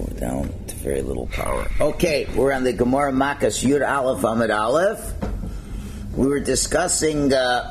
We're down to very little power. Okay, we're on the Gemara Makas Yud Aleph Amud Aleph. We were discussing the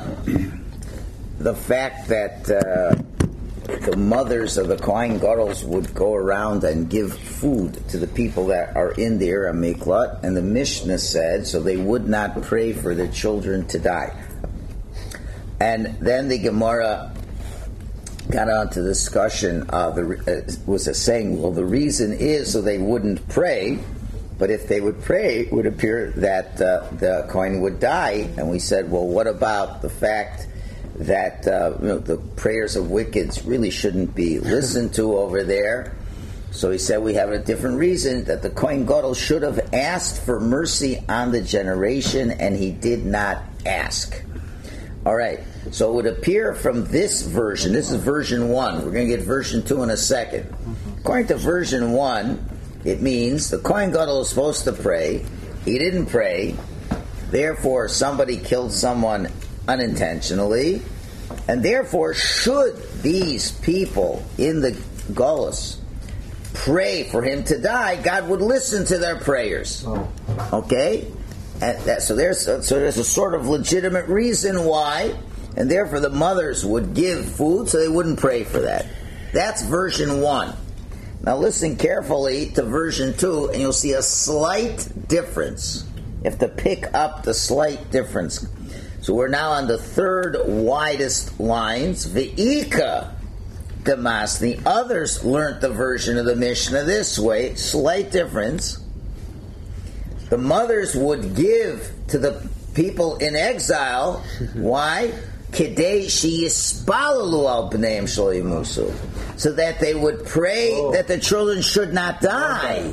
fact that the mothers of the Kohen Gadol would go around and give food to the people that are in the Ira Miklat, and the Mishnah said so they would not pray for their children to die. And then the Gemara got on to discussion was saying, well, the reason is so they wouldn't pray, but if they would pray, it would appear that the Kohen would die. And we said, well, what about the fact that the prayers of wickeds really shouldn't be listened to over there? So he said we have a different reason, that the Kohen Gadol should have asked for mercy on the generation, and he did not ask. All right, so it would appear from this version, this is version 1, we're going to get version 2 in a second. According to version 1, it means the Kohen Gadol is supposed to pray, he didn't pray, therefore somebody killed someone unintentionally, and therefore should these people in the Golus pray for him to die, God would listen to their prayers. Okay? And so there's a sort of legitimate reason why, and therefore the mothers would give food so they wouldn't pray for that. That's version 1. Now listen carefully to version 2, and you'll see a slight difference. You have to pick up the slight difference. So we're now on the third widest lines. Ve'ika Gamas. The others learned the version of the Mishnah this way. Slight difference. The mothers would give to the people in exile. Why? Kedei sheyispalalu al b'neim shelo yimusu, so that they would pray that the children should not die.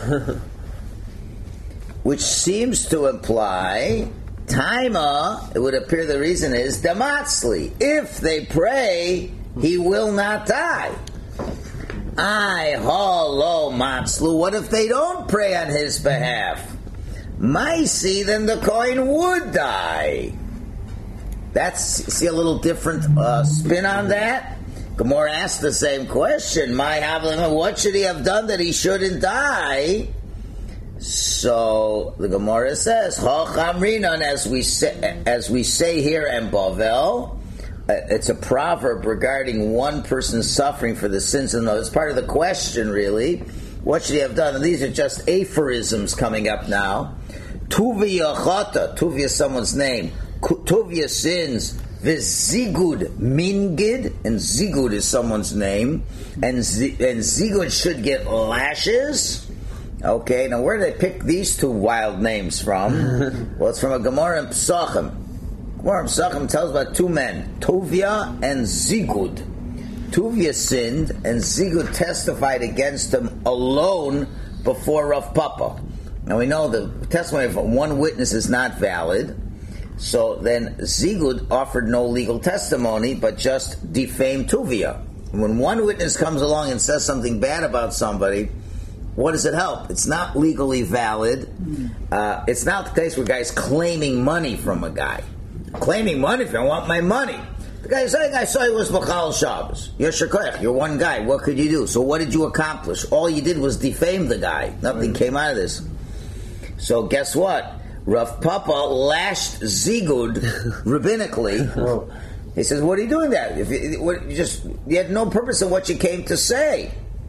Which seems to imply Taima, it would appear the reason is Damatzli. If they pray, he will not die. I halo matzlu. What if they don't pray on his behalf? Maisi, then the Kohen would die. See a little different spin on that? Gemara asked the same question. What should he have done that he shouldn't die? So the Gemara says, "Hachamrinan," as we say here in Bavel. It's a proverb regarding one person suffering for the sins of another. It's part of the question, really. What should he have done? And these are just aphorisms coming up now. Tuvia chata. Tuvia is someone's name. Tuvia sins. V'zigud mingid. And zigud is someone's name. And zigud should get lashes. Okay, now where did they pick these two wild names from? Well, it's from a Gemara in Pesachim. Gemara in Pesachim tells about two men, Tovia and Zigud. Tovia sinned, and Zigud testified against him alone before Rav Papa. Now we know the testimony of one witness is not valid, so then Zigud offered no legal testimony, but just defamed Tovia. When one witness comes along and says something bad about somebody, what does it help? It's not legally valid. It's not the case where guys claiming money from a guy. Claiming money from, I want my money. The guy saying, I saw you was Machal Shabbos. You're Shekoyach, you're one guy. What could you do? So what did you accomplish? All you did was defame the guy. Nothing came out of this. So guess what? Rav Papa lashed Zigud rabbinically. Whoa. He says, what are you doing that? You had no purpose of what you came to say.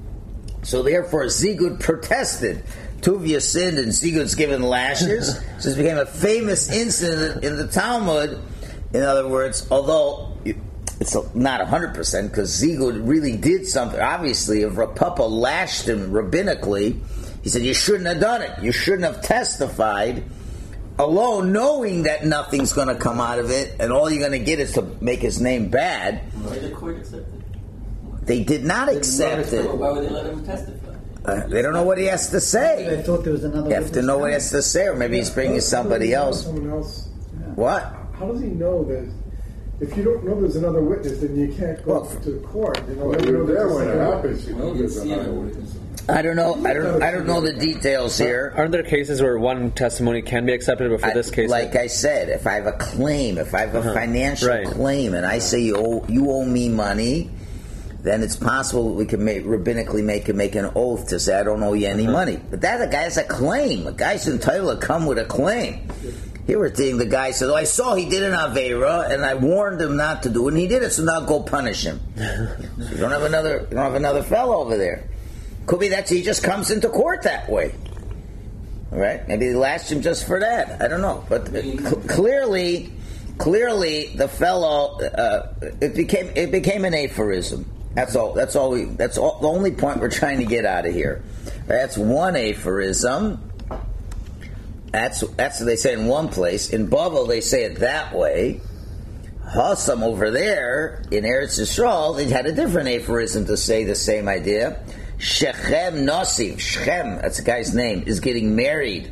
So therefore, Zigud protested. Tuvia sinned and Zigud's given lashes. So this became a famous incident in the Talmud. In other words, although it's not 100%, because Zigud really did something. Obviously, if Rav Papa lashed him rabbinically, he said, you shouldn't have done it. You shouldn't have testified alone, knowing that nothing's going to come out of it, and all you're going to get is to make his name bad. Why did the court accept it? They did not accept it. Why would they let him testify? They don't know what he has to say. I thought there was another. You have to know what he has to say, or maybe he's bringing somebody else. Someone else. Yeah. What? How does he know that? If you don't know there's another witness, then you can't go to court. You're there when it happens. You know there's another witness. I don't know. I don't know the details here. Aren't there cases where one testimony can be accepted, but for this case, like I said, if I have a claim, if I have a financial claim, and I say you owe me money, then it's possible we can rabbinically make an oath to say, I don't owe you any money. But that a guy's a claim. A guy's entitled to come with a claim. Here we're seeing the guy said, I saw he did an Aveira, and I warned him not to do it, and he did it, so now go punish him. So you don't have another fellow over there. Could be that he just comes into court that way. All right? Maybe they lashed him just for that. I don't know. But clearly the fellow it became an aphorism. That's all. That's the only point we're trying to get out of here. That's one aphorism. That's what they say in one place. In Bavel they say it that way. Hassam over there in Eretz Yisrael, they had a different aphorism to say the same idea. Shechem Nosiv, Shechem, that's the guy's name, is getting married.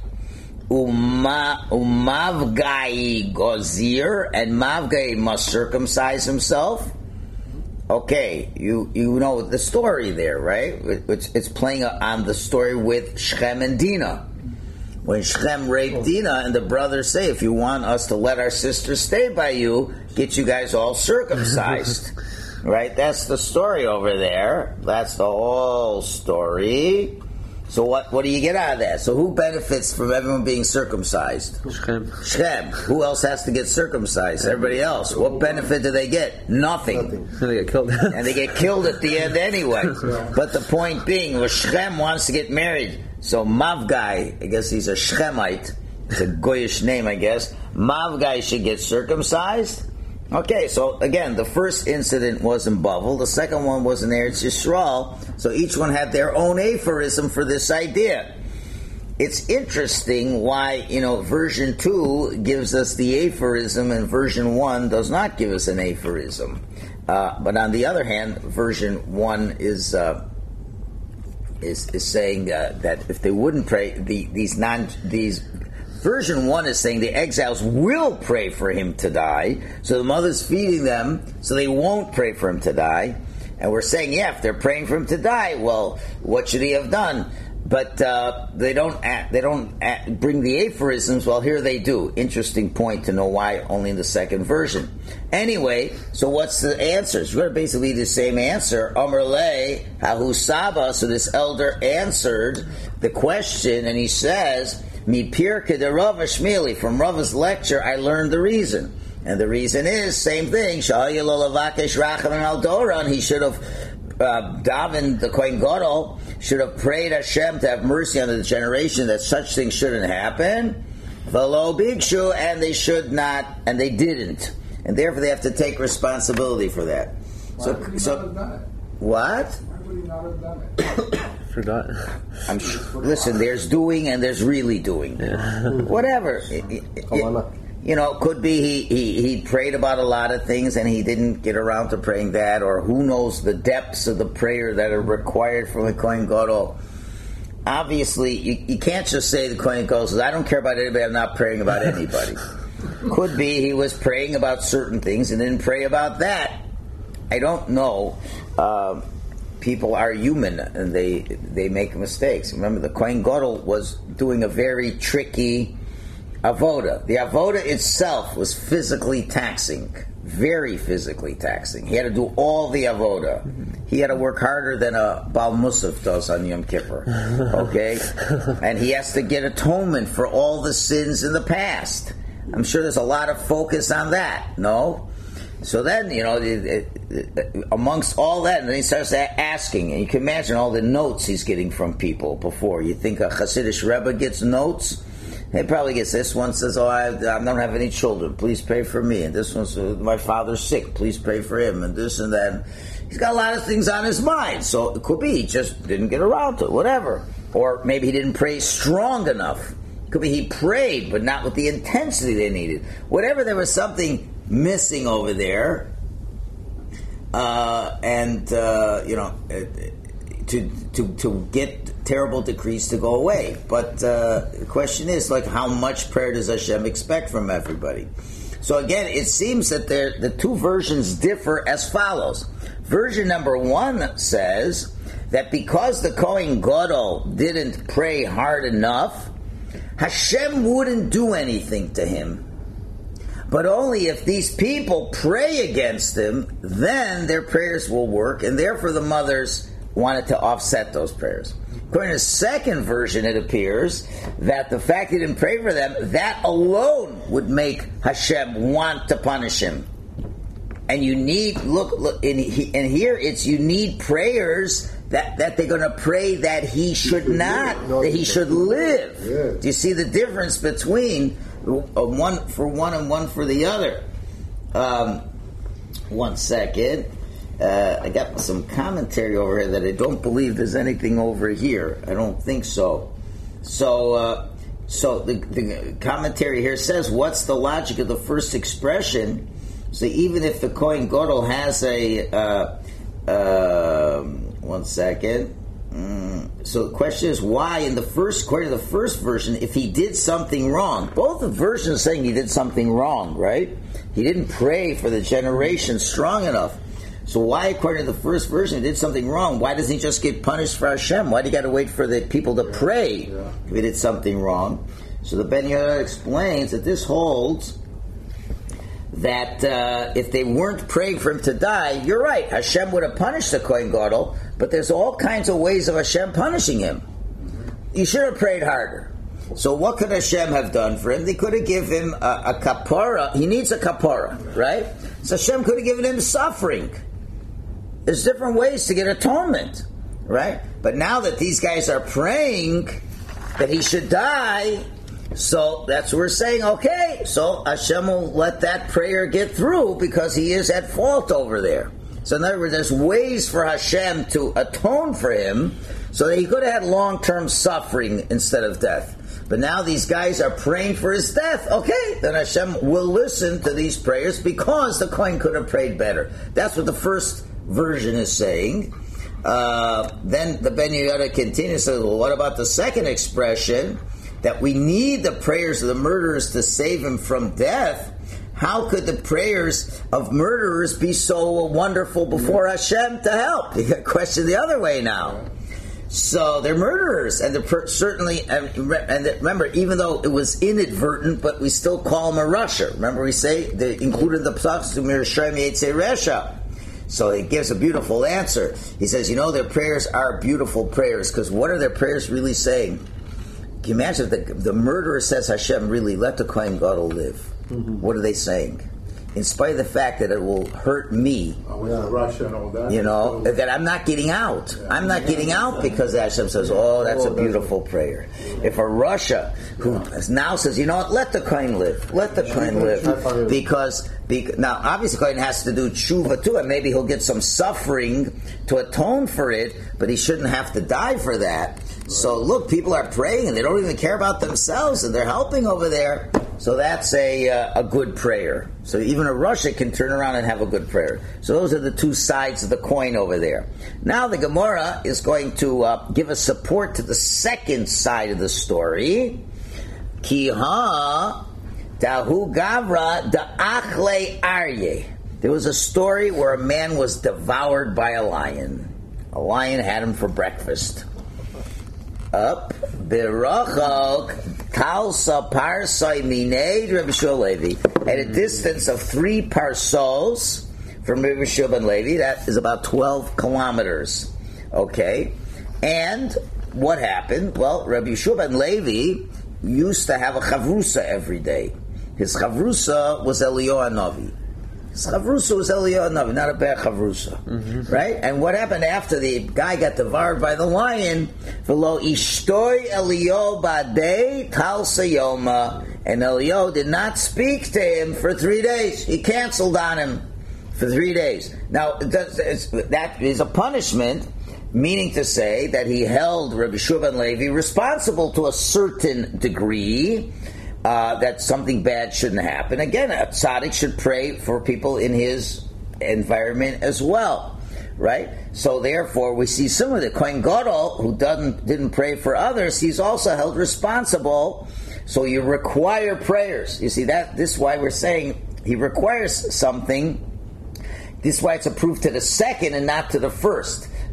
Umavgai Gozir, and Mavgai must circumcise himself. Okay, you know the story there, right? It's playing on the story with Shechem and Dinah. When Shechem raped Dinah, and the brothers say, if you want us to let our sister stay by you, get you guys all circumcised. Right? That's the story over there. That's the whole story. So what do you get out of that? So who benefits from everyone being circumcised? Shechem. Who else has to get circumcised? Everybody else. What benefit do they get? Nothing. They get killed. And they get killed at the end anyway. But the point being, well, Shechem wants to get married. So Mavgai, I guess he's a Shechemite. It's a goyish name, I guess. Mavgai should get circumcised. Okay, so again, the first incident was in Bavel, the second one was in Eretz Yisrael, so each one had their own aphorism for this idea. It's interesting why, version 2 gives us the aphorism and version 1 does not give us an aphorism. But on the other hand, version 1 is saying that if they wouldn't pray, Version 1 is saying the exiles will pray for him to die, so the mother's feeding them, so they won't pray for him to die. And we're saying, if they're praying for him to die, well, what should he have done? But they don't bring the aphorisms. Well, here they do. Interesting point to know why only in the second version. Anyway, so what's the answers? We're basically the same answer. Amar le hahu saba. So this elder answered the question, and he says, Mi pirke de Rava Shmili, from Rava's lecture, I learned the reason. And the reason is, same thing, Sha'ayel olavakesh rachamim al doran, he should have davened, the Kohen Gadol should have prayed Hashem to have mercy on the generation that such things shouldn't happen. V'lo bikshu, and they should not, and they didn't. And therefore they have to take responsibility for that. Why would he not have done it? What? Why would he not have done it? Forgot. Listen, there's doing and there's really doing. Yeah. Whatever. Could be he prayed about a lot of things and he didn't get around to praying that, or who knows the depths of the prayer that are required from the Kohen Gadol. Obviously, you can't just say the Kohen Gadol says, I don't care about anybody, I'm not praying about anybody. Could be he was praying about certain things and didn't pray about that. I don't know. People are human and they make mistakes. Remember, the Kohen Gadol was doing a very tricky avoda. The avoda itself was physically taxing, very physically taxing. He had to do all the avoda. He had to work harder than a Baal Musaf does on Yom Kippur. Okay? And he has to get atonement for all the sins in the past. I'm sure there's a lot of focus on that, no? So then, amongst all that, and then he starts asking, and you can imagine all the notes he's getting from people before. You think a Hasidic Rebbe gets notes? He probably gets, this one says, I don't have any children, please pray for me. And this one says, my father's sick, please pray for him, and this and that. He's got a lot of things on his mind, so it could be he just didn't get around to it, whatever. Or maybe he didn't pray strong enough. It could be he prayed, but not with the intensity they needed. Whatever, there was something missing over there, to get terrible decrees to go away. But the question is, how much prayer does Hashem expect from everybody? So again, it seems that the two versions differ as follows. Version number 1 says that because the Kohen Gadol didn't pray hard enough, Hashem wouldn't do anything to him. But only if these people pray against him, then their prayers will work, and therefore the mothers wanted to offset those prayers. According to the second version, it appears that the fact he didn't pray for them, that alone would make Hashem want to punish him. And you need, look, and here it's you need prayers that they're going to pray that he should not, that he should live. Yeah. Do you see the difference between one for one and one for the other? 1 second. I got some commentary over here that I don't believe there's anything over here. I don't think so. So the commentary here says, what's the logic of the first expression? So even if the Kohen Gadol has a 1 second. So the question is, why according to the first version, if he did something wrong, both the versions saying he did something wrong, right? He didn't pray for the generation strong enough. So why, according to the first version, he did something wrong? Why doesn't he just get punished for Hashem? Why do you got to wait for the people to pray if he did something wrong? So the Ben Yehuda explains that this holds that if they weren't praying for him to die, you're right, Hashem would have punished the Kohen Gadol, but there's all kinds of ways of Hashem punishing him. You should have prayed harder. So what could Hashem have done for him? They could have given him a kapara. He needs a kapara, right? So Hashem could have given him suffering. There's different ways to get atonement, right? But now that these guys are praying that he should die, so that's what we're saying, okay, so Hashem will let that prayer get through because he is at fault over there. So in other words, there's ways for Hashem to atone for him so that he could have had long-term suffering instead of death. But now these guys are praying for his death. Okay, then Hashem will listen to these prayers because the Kohen could have prayed better. That's what the first version is saying. Then the Ben Yehuda continues, says, well, what about the second expression, that we need the prayers of the murderers to save him from death? How could the prayers of murderers be so wonderful before Hashem to help? You got a question the other way now. So they're murderers, and they're certainly, and remember, even though it was inadvertent, but we still call them a Rasha. Remember we say, they included the Psachs to Mirashayim Yetzei Resha. So he gives a beautiful answer. He says, their prayers are beautiful prayers, because what are their prayers really saying? Can you imagine if the murderer says, Hashem, really, let the Kohen Gadol live? Mm-hmm. What are they saying? In spite of the fact that it will hurt me, Russia and all that, that I'm not getting out. Yeah. I'm not getting out because Hashem says, that's a beautiful prayer. If a Russia who now says, let the Kohen live. Let the Kohen live. Because now, obviously, Kohen has to do tshuva too, and maybe he'll get some suffering to atone for it, but he shouldn't have to die for that. So look, people are praying and they don't even care about themselves and they're helping over there. So that's a good prayer. So even a Russia can turn around and have a good prayer. So those are the two sides of the coin over there. Now the Gemara is going to give us support to the second side of the story. Kiha dahu gavra da'achle arye. There was a story where a man was devoured by a lion. A lion had him for breakfast. Up Birachok Kalsa Parsai Minei Rabbi Shua Levi, at a distance of 3 parsos from Rabbi Shua ben Levi. That is about 12 kilometers. Okay, and what happened? Well, Rabbi Shua ben Levi used to have a chavrusa every day. His chavrusa was Eliyahu Hanavi. Chavrusa was Eliyahu Hanavi, not a bad chavrusa, right? And what happened after the guy got devoured by the lion? V'lo ishtoi Eliyahu badei talsa yoma, and Eliyahu did not speak to him for 3 days. He canceled on him for 3 days. Now that is a punishment, meaning to say that he held Rabbi Shua ben Levi responsible to a certain degree. That something bad shouldn't happen. Again, a tzaddik should pray for people in his environment as well, right? So therefore, we see similar. The Kohen Gadol, who didn't pray for others, he's also held responsible. So you require prayers. You see that? This is why we're saying he requires something. This is why it's approved to the second and not to the first.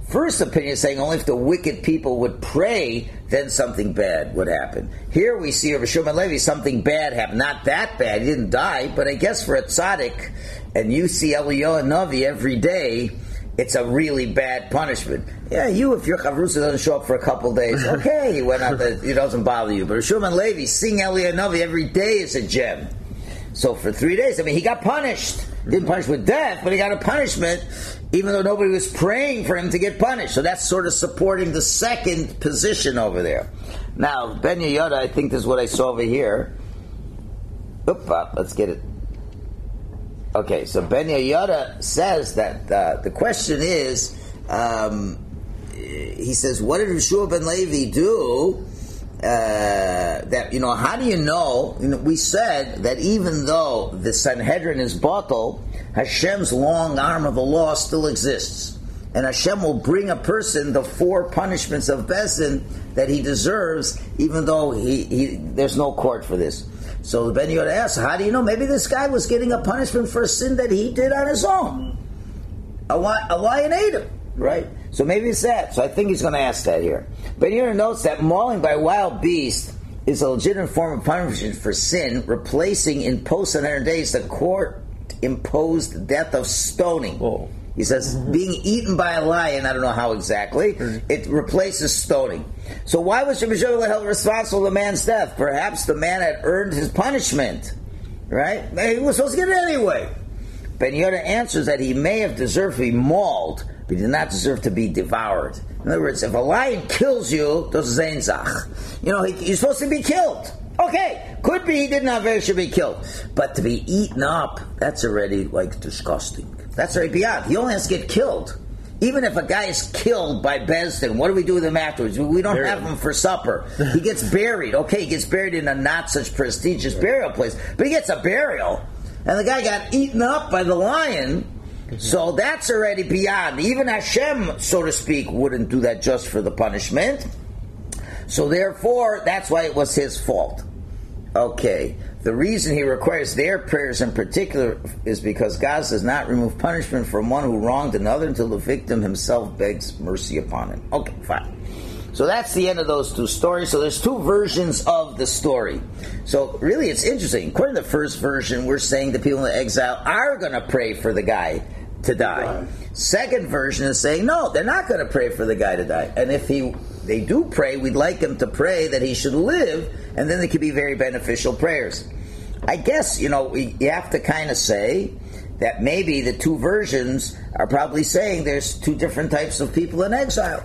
first opinion is saying only if the wicked people would pray, then something bad would happen. Here we see over Shimon Levi, something bad happened. Not that bad, he didn't die, but I guess for a tzaddik, and you see Eliyahu Navi every day, it's a really bad punishment. Yeah, if your chavrusa doesn't show up for a couple days, okay, he went out, it doesn't bother you. But Shimon Levi, seeing Eliyahu Navi every day is a gem. So for 3 days, he got punished. Didn't punish with death, but he got a punishment, even though nobody was praying for him to get punished. So that's sort of supporting the second position over there. Now, Ben Yehoyada, I think this is what I saw over here. Let's get it. Okay, so Ben Yehoyada says that the question is, he says, what did Yeshua ben Levi do? How do you know? We said that even though the Sanhedrin is batal, Hashem's long arm of the law still exists. And Hashem will bring a person the 4 punishments of Bezdin that he deserves, even though there's no court for this. So Ben Yehoyada asks, how do you know? Maybe this guy was getting a punishment for a sin that he did on his own. A lion ate him, right? So maybe it's that. So I think he's going to ask that here. Ben Yehoyada notes that mauling by a wild beast is a legitimate form of punishment for sin, replacing in post-100 days the court-imposed death of stoning. Whoa. He says, being eaten by a lion, I don't know how exactly, it replaces stoning. So why was Rabbi Shimon held responsible for the man's death? Perhaps the man had earned his punishment, right? He was supposed to get it anyway. Ben Yehoyada answers that he may have deserved to be mauled, but he did not deserve to be devoured. In other words, if a lion kills you, das ist ein Sach. You're supposed to be killed. Okay, could be he did not very should be killed. But to be eaten up, that's already disgusting. That's already beyond. He only has to get killed. Even if a guy is killed by Bezdin, what do we do with him afterwards? We don't have him for supper. He gets buried. Okay, he gets buried in a not such prestigious burial place, but he gets a burial. And the guy got eaten up by the lion, so that's already beyond. Even Hashem, so to speak, wouldn't do that just for the punishment. So therefore, that's why it was his fault. Okay, the reason he requires their prayers in particular is because God does not remove punishment from one who wronged another until the victim himself begs mercy upon him. Okay, fine. So that's the end of those 2 stories. So there's 2 versions of the story. So really it's interesting. According to the first version, we're saying the people in the exile are going to pray for the guy to die. Second version is saying, no, they're not going to pray for the guy to die. And if they do pray, we'd like them to pray that he should live, and then they could be very beneficial prayers. I guess, you have to kind of say that maybe the 2 versions are probably saying there's 2 different types of people in exile.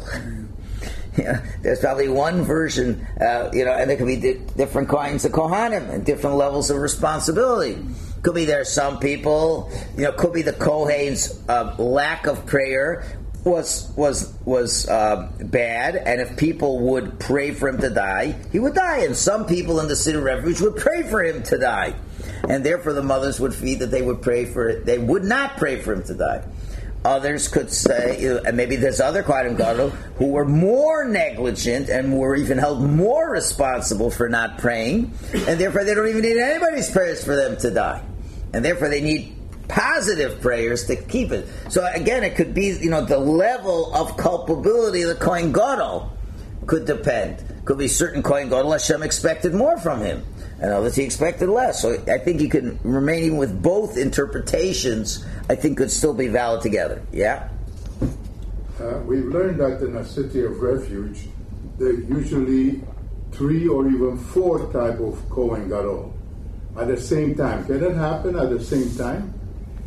There's probably one version, and there could be different kinds of Kohanim and different levels of responsibility. Could be there are some people, could be the Kohen's lack of prayer was bad, and if people would pray for him to die, he would die. And some people in the city of refuge would pray for him to die, and therefore the mothers would feed that they would not pray for him to die. Others could say, and maybe there's other Kohanim Gadol who were more negligent and were even held more responsible for not praying, and therefore they don't even need anybody's prayers for them to die, and therefore they need positive prayers to keep it. So again, it could be, the level of culpability of the Kohen Gadol could depend. Could be certain Kohen Gadol Hashem expected more from him, and others he expected less. So I think you can remain even with both interpretations. I think could still be valid together. Yeah. We've learned that in a city of refuge, there are usually 3 or even 4 type of Kohen Gadol at the same time. Can that happen at the same time?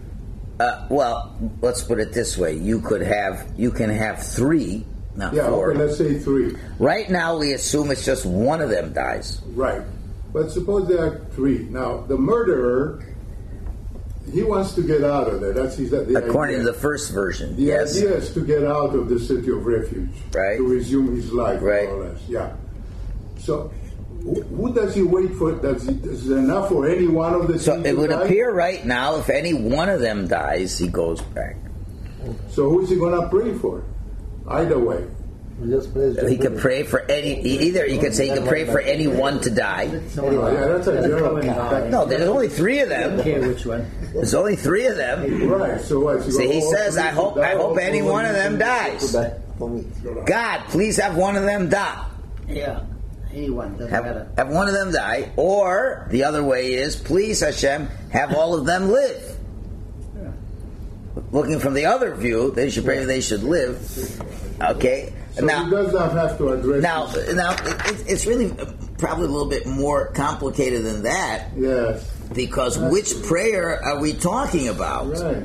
Well, let's put it this way: you can have 3, not 4. Okay, let's say 3. Right now, we assume it's just one of them dies. Right, but suppose there are 3. Now, the murderer, he wants to get out of there. That's according idea. to the first version. The idea is to get out of the city of refuge, right? To resume his life, right? More or less. Yeah. So, who does he wait for? Is it enough for any one of the? So it would appear right now, if any one of them dies, he goes back. So who's he going to pray for? Either way. He could pray for any. Either he could say he could pray for anyone to die. That's a general. No, there's only 3 of them. Okay, which one? There's only 3 of them. Right. So what? So he says, "I hope any one of them dies." God, please have one of them die. Yeah, anyone, doesn't matter. Have one of them die. Or, the other way is, please, Hashem, have all of them live. Yeah. Looking from the other view, they should pray they should live. Okay? So he does not have to address It's really probably a little bit more complicated than that. Yes. Because which prayer are we talking about? Right.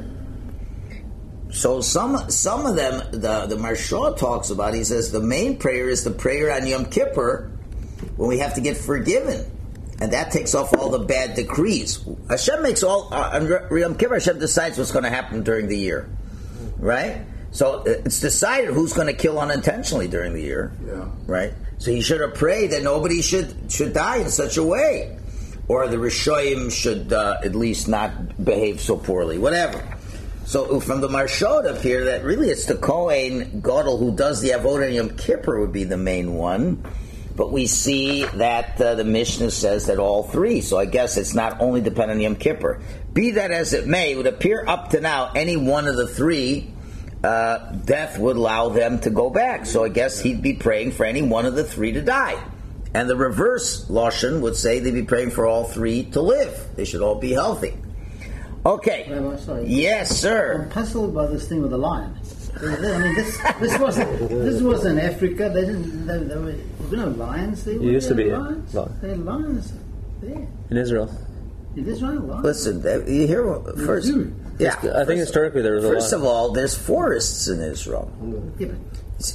So some of them, the Maharsha talks about, he says the main prayer is the prayer on Yom Kippur when we have to get forgiven. And that takes off all the bad decrees. Hashem makes all, on Yom Kippur, Hashem decides what's going to happen during the year. Right? So it's decided who's going to kill unintentionally during the year. Yeah. Right? So he should have prayed that nobody should die in such a way. Or the Rishoyim should at least not behave so poorly. Whatever. So from the Maharsha it appears that really it's the Kohen Gadol who does the Avodah on Yom Kippur would be the main one. But we see that the Mishnah says that all three. So I guess it's not only dependent on Yom Kippur. Be that as it may, it would appear up to now any one of the three, death would allow them to go back. So I guess he'd be praying for any one of the three to die. And the reverse Lashon would say they'd be praying for all three to live. They should all be healthy. Okay. Rabbi, sorry. Yes, sir. I'm puzzled by this thing with the lion. I mean, this was in Africa. There were no lions there. It used to be. Lions? There are lions there. In Israel. In Israel, lions. Listen, you hear first. Yeah, I think historically there was a lot. First of all, there's forests in Israel. Yeah, but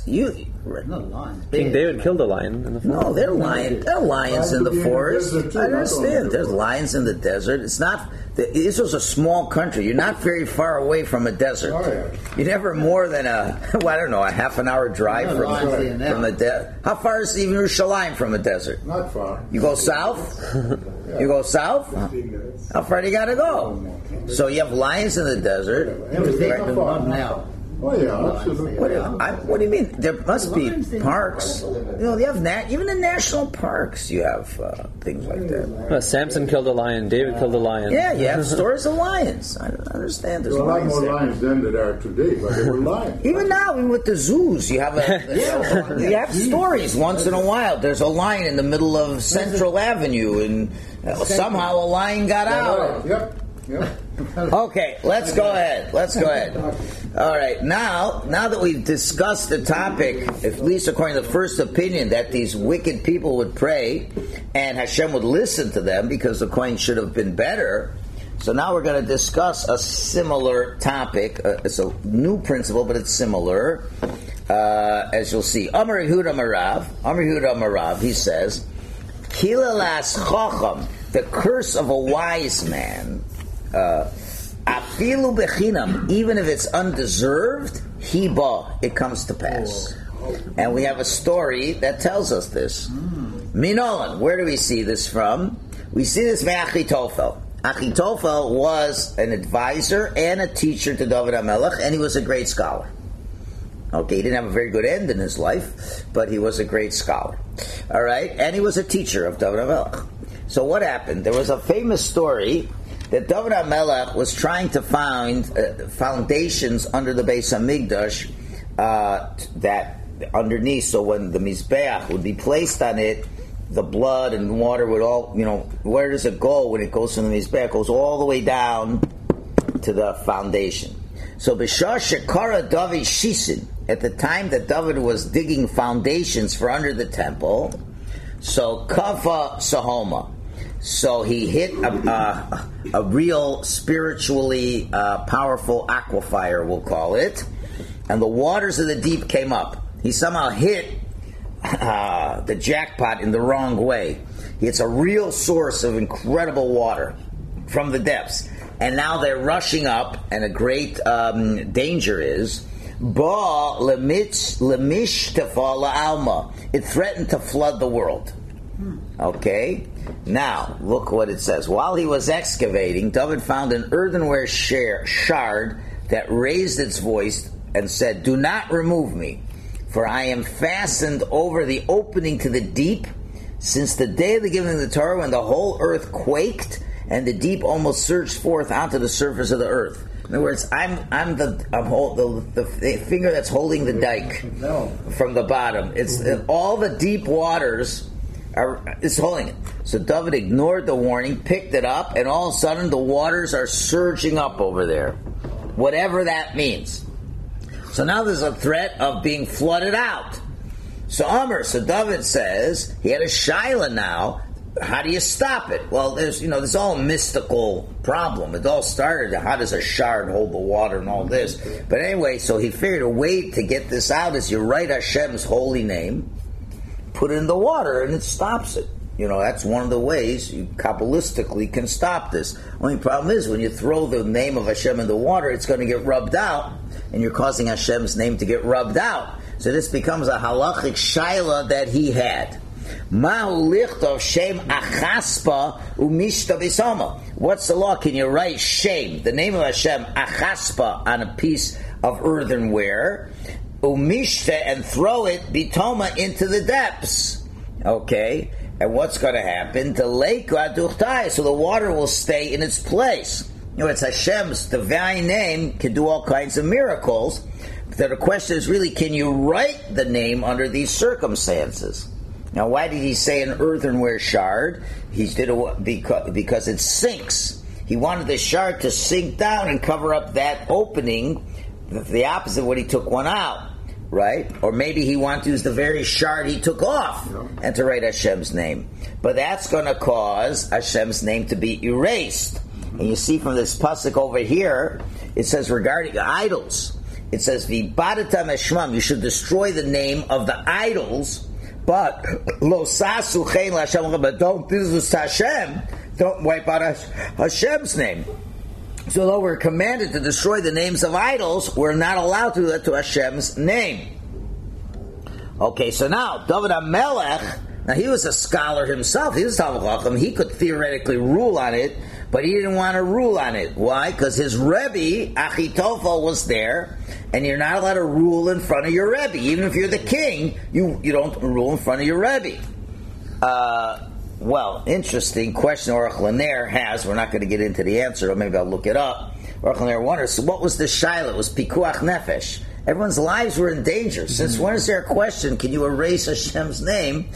not lions. King David killed a lion in the forest. No, there are lions in the forest. I understand. There's lions in the desert. It's not. Israel's a small country. You're not very far away from a desert. You're never more than a half an hour drive from a desert. How far is even Yerushalayim from a desert? Not far. You go south? You go south? How far do you got to go? So you have lions in the desert. Now. Oh yeah, absolutely. What do you mean? There must be parks. You have even in national parks you have things like that. Samson killed a lion. David killed a lion. Yeah, you have stories of lions. I don't understand. There's a lot more there. lions then than there are today, but there were lions. Even now, even with the zoos, you have you have stories once in a while. There's a lion in the middle of Central Avenue, and somehow a lion got out. Yep. Okay, let's go ahead. All right, now that we've discussed the topic, at least according to the first opinion, that these wicked people would pray and Hashem would listen to them because the coin should have been better. So now we're going to discuss a similar topic. It's a new principle, but it's similar. As you'll see, Amar Yehuda Marav, he says, Kilalas Chacham, the curse of a wise man, afilu bechinam, even if it's undeserved, hiba, it comes to pass. And we have a story that tells us this. Minolan, where do we see this from? We see this from Achitophel. Achitophel was an advisor and a teacher to David HaMelech, and he was a great scholar. Okay, he didn't have a very good end in his life, but he was a great scholar. All right, and he was a teacher of David HaMelech. So what happened? There was a famous story that David HaMelech was trying to find foundations under the Beis HaMikdash that underneath, so when the Mizbeach would be placed on it, the blood and water would all, where does it go when it goes from the Mizbeach? It goes all the way down to the foundation. So B'shah Shekara David Shisin, at the time that David was digging foundations for under the temple, so Kafa Sahoma, so he hit a real spiritually powerful aquifer, we'll call it, and the waters of the deep came up. He somehow hit the jackpot in the wrong way. It's a real source of incredible water from the depths. And now they're rushing up, and a great danger is, Ba lemish tefal alma. It threatened to flood the world. Okay? Now, look what it says. While he was excavating, David found an earthenware shard that raised its voice and said, "Do not remove me, for I am fastened over the opening to the deep, since the day of the giving of the Torah, when the whole earth quaked, and the deep almost surged forth onto the surface of the earth." In other words, I'm the finger that's holding the dike from the bottom. It's all the deep waters is holding it. So David ignored the warning, picked it up, and all of a sudden the waters are surging up over there. Whatever that means. So now there's a threat of being flooded out. So David says he had a shaila now. How do you stop it? Well, there's all a mystical problem. It all started, how does a shard hold the water and all this? But anyway, so he figured a way to get this out is you write Hashem's holy name, put it in the water, and it stops it. That's one of the ways you Kabbalistically can stop this. Only problem is when you throw the name of Hashem in the water, it's going to get rubbed out, and you're causing Hashem's name to get rubbed out. So this becomes a halachic shaila that he had. Mahu lichtov shem achaspa umishta bisama. What's the law? Can you write shem, the name of Hashem, achaspa, on a piece of earthenware, umishta, and throw it bitoma into the depths? Okay, and what's going to happen? The lake aduchtai, so the water will stay in its place. It's Hashem's divine name, can do all kinds of miracles. But the question is really, can you write the name under these circumstances? Now, why did he say an earthenware shard? He did it because it sinks. He wanted the shard to sink down and cover up that opening, the opposite of what he took one out, right? Or maybe he wanted to use the very shard he took off and to write Hashem's name. But that's going to cause Hashem's name to be erased. And you see from this pasuk over here, it says regarding idols, it says, V'ibadata meshmam, you should destroy the name of the idols, but lo sasu chein l'Hashem, but don't do this to Hashem. Don't wipe out Hashem's name. So though we're commanded to destroy the names of idols, we're not allowed to do that to Hashem's name. Okay, so now David HaMelech, now he was a scholar himself. He was Talmid Chacham. He could theoretically rule on it, but he didn't want to rule on it. Why? Because his Rebbe Achitophel was there, and you're not allowed to rule in front of your Rebbe. Even if you're the king, you don't rule in front of your Rebbe. Well, interesting question Aruch LaNer has. We're not going to get into the answer, or maybe I'll look it up. Aruch LaNer wonders, so what was the shaila? It was pikuach nefesh. Everyone's lives were in danger. Since when is there a question? Can you erase Hashem's name?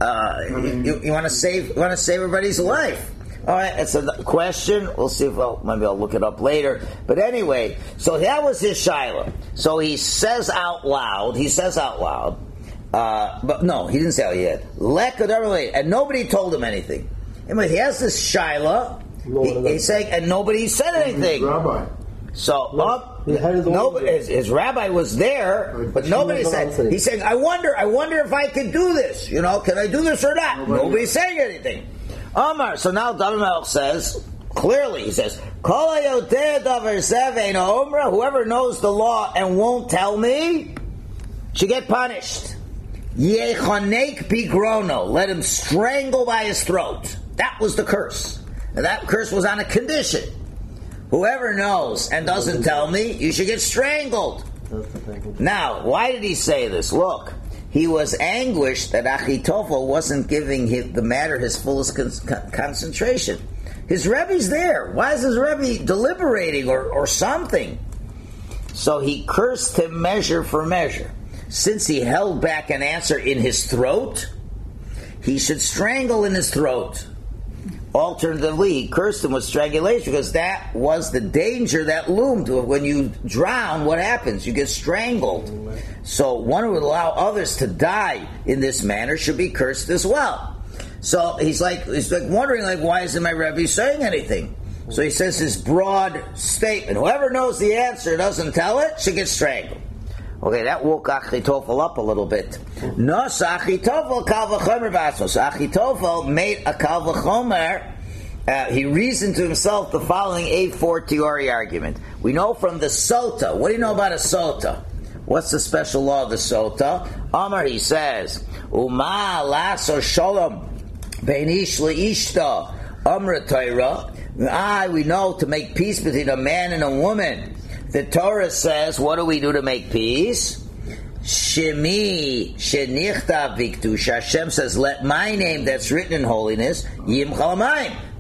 You want to save everybody's life. All right, that's a question. We'll see if maybe I'll look it up later. But anyway, so that was his shaila. So he says out loud. But no, he didn't say out yet. And nobody told him anything. Anyway, he has this shaila. He's saying, and nobody said anything. Rabbi. So his rabbi was there, but nobody said. He's saying, I wonder if I can do this. Can I do this or not? Nobody's saying anything. Omar. So now David HaMelech says clearly. He says, whoever knows the law and won't tell me should get punished. Yechonek bigrono. Let him strangle by his throat. That was the curse. And that curse was on a condition. Whoever knows and doesn't tell me, you should get strangled. Now, why did he say this? Look, he was anguished that Achitophel wasn't giving the matter his fullest concentration. His Rebbe's there. Why is his Rebbe deliberating or something? So he cursed him measure for measure. Since he held back an answer in his throat, he should strangle in his throat. Alternatively, he cursed him with strangulation because that was the danger that loomed. When you drown, what happens? You get strangled. So one who would allow others to die in this manner should be cursed as well. So he's like wondering, why isn't my Rebbe saying anything? So he says this broad statement: whoever knows the answer doesn't tell it should get strangled. Okay, that woke Achitophel up a little bit. No, so Achitophel kal v'chomer b'atzmo. So Achitophel made a kal v'chomer. He reasoned to himself the following a fortiori argument. We know from the Sota. What do you know about a Sota? What's the special law of the Sota? Amar, he says, Uma laso shalom bein ish leishta amra Torah. We know to make peace between a man and a woman. The Torah says, what do we do to make peace? Shemi shenichtav viktusha. Hashem says, let my name that's written in holiness, yim chalamayim,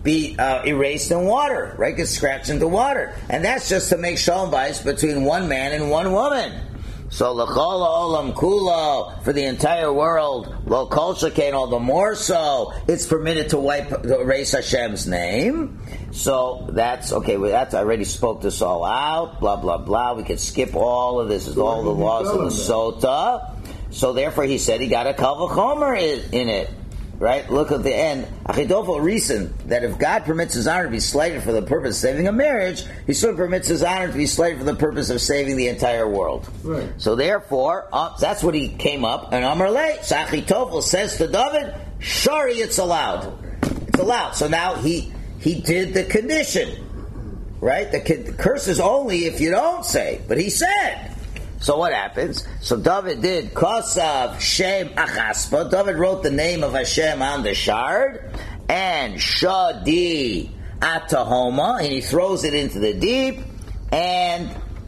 be erased in water, right? Get scratched into water. And that's just to make shalom bayis between one man and one woman. So l'chol olam kulo, for the entire world, lo kol shekain, all the more so, it's permitted to erase Hashem's name. So that's okay. I already spoke this all out. Blah blah blah. We could skip all of this. It's all the laws of the sota. So therefore, he said he got a kal v'chomer in it. Right? Look at the end. Achitofel reasoned that if God permits his honor to be slighted for the purpose of saving a marriage, he still permits his honor to be slighted for the purpose of saving the entire world. Right. So therefore, that's what he came up. And Amar Le, so Achitofel says to David, "Shari, it's allowed. It's allowed." So now he did the condition, right? The curse is only if you don't say. But he said. So what happens? So David did Kosav Shem Achaspa. David wrote the name of Hashem on the shard, and Shadi Atahoma, and he throws it into the deep, and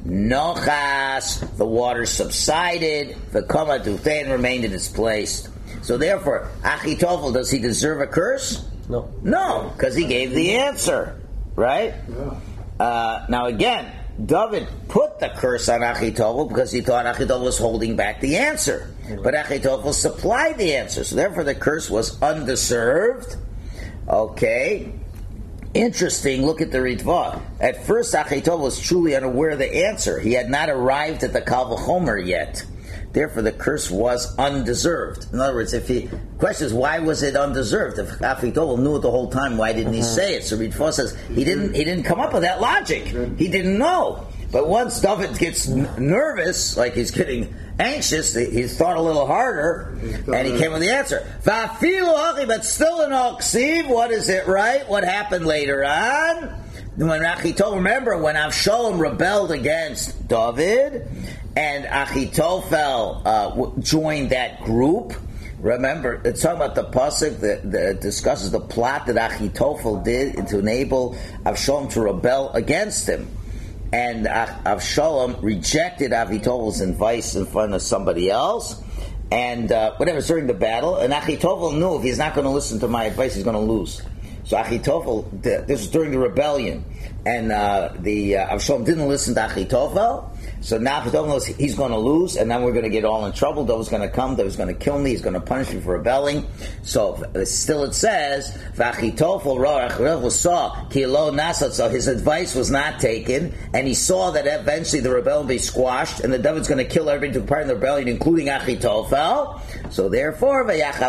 Nochas, the water subsided, V'koma Dutein remained in its place. So therefore, Achitofel, does he deserve a curse? No, because he gave the answer, right? Yeah. Now again, David put the curse on Achitofel because he thought Achitofel was holding back the answer. But Achitofel supplied the answer. So therefore the curse was undeserved. Okay. Interesting, look at the Ritva. At first Achitofel was truly unaware of the answer. He had not arrived at the Kal V'chomer yet. Therefore the curse was undeserved. In other words, the question is, why was it undeserved? If Achitofel knew it the whole time, why didn't he say it? So Ritva says he didn't come up with that logic. He didn't know. But once David gets nervous, like he's getting anxious, he thought a little harder, and he came with the answer. But still in Oksiv, what is it, right? What happened later on? When Achitofel, remember, when Avshalom rebelled against David, and Achitofel joined that group. Remember, it's talking about the pasuk that discusses the plot that Achitofel did to enable Avshalom to rebel against him. And Avshalom rejected Achitofel's advice in front of somebody else. And whatever, during the battle. And Achitofel knew if he's not going to listen to my advice, he's going to lose. So Achitofel, this was during the rebellion. And Avshalom didn't listen to Achitofel. So now Achitofel knows he's going to lose, and then we're going to get all in trouble. David's going to come. David's going to kill me. He's going to punish me for rebelling. So still it says, Achitofel saw ki lo nasat. So his advice was not taken, and he saw that eventually the rebellion will be squashed, and that David's going to kill everybody who took part in the rebellion, including Achitofel. So therefore,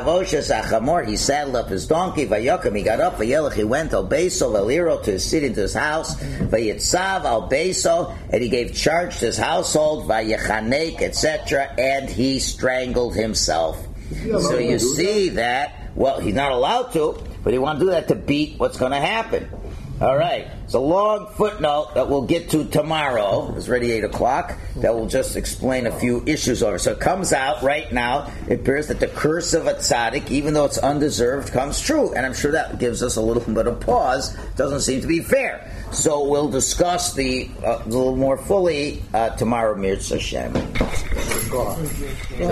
he saddled up his donkey. Vayakam, he got up. Vayelech, he went al Beiso, Valiro, to his city, to his house. Vayitzav al Beiso, and he gave charge to his household, Vayechanek, etc., and he strangled himself. So you see that, well, he's not allowed to, but he wants to do that to beat what's going to happen. All right, it's a long footnote that we'll get to tomorrow. It's already 8 o'clock. That will just explain a few issues over. So it comes out right now. It appears that the curse of a tzaddik, even though it's undeserved, comes true. And I'm sure that gives us a little bit of pause. Doesn't seem to be fair. So we'll discuss a little more fully tomorrow, Mirz Hashem.